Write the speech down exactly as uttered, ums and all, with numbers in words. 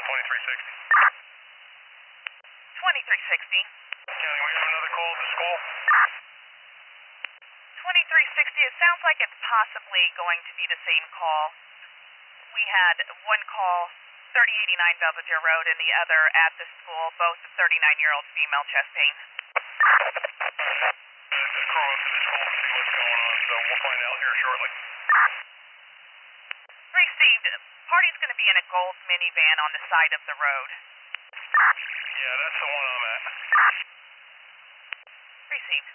twenty-three sixty. twenty-three sixty. County, we got another call at the school. twenty-three sixty, it sounds like it's possibly going to be the same call. We had one call, thirty eighty-nine Belvedere Road, and the other at the school, both thirty-nine-year-old female chest pain. Uh, just call up to the school to see what's going on, so we'll find out here shortly. Received. Party's going to be in a Gold minivan on the side of the road. Yeah, that's the one I'm at. Received.